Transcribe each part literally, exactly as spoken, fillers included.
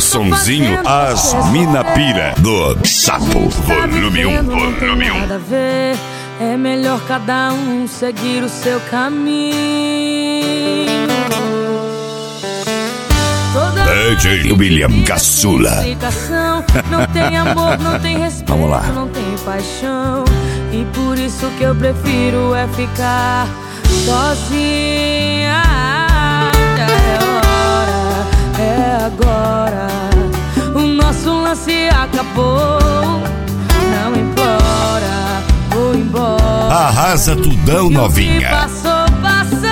sonzinho As Mina Pira do Sapo, volume um, volume um. Nada a ver, é melhor cada um seguir o seu caminho. D J William Caçula. Não tem amor, não tem respeito, Vamos lá. Não tem paixão. E por isso que eu prefiro é ficar sozinha. É hora, é agora. O nosso lance acabou. Não implora, vou embora. Arrasa tudão, novinha. O que passou, passou.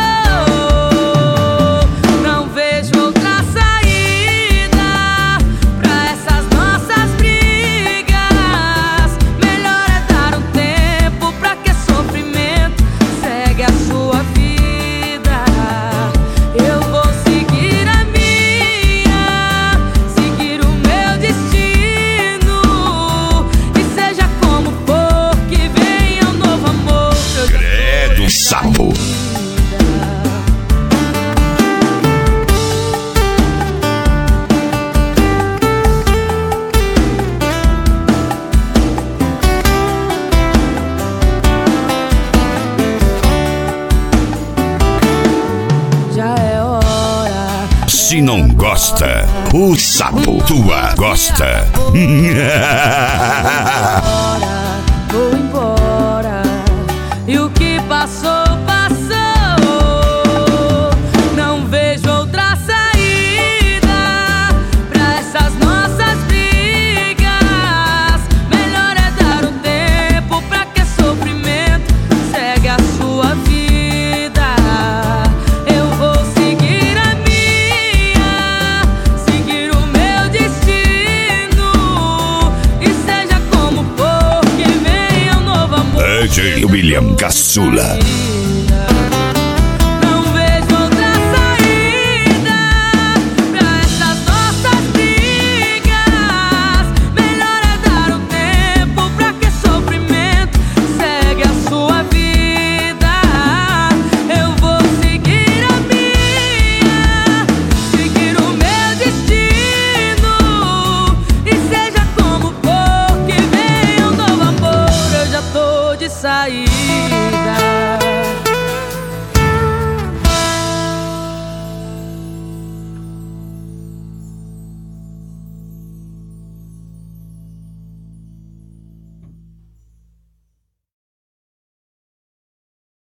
Não vejo outra saída pra essas nossas brigas. Melhor é dar um tempo, pra que sofrimento? Segue a sua vida. Eu vou seguir a minha, seguir o meu destino. E seja como for, que venha um novo amor. Credo, sapo. Já é hora. Se não gosta, o sapo tua gosta. Embora, vou embora. E o que passou, passou. Não vejo outra saída pra essas nossas brigas. Melhor é dar um tempo, pra que sofrimento? Segue a sua vida. Eu vou seguir a minha, seguir o meu destino. E seja como for, que venha um novo amor. D J William Caçula.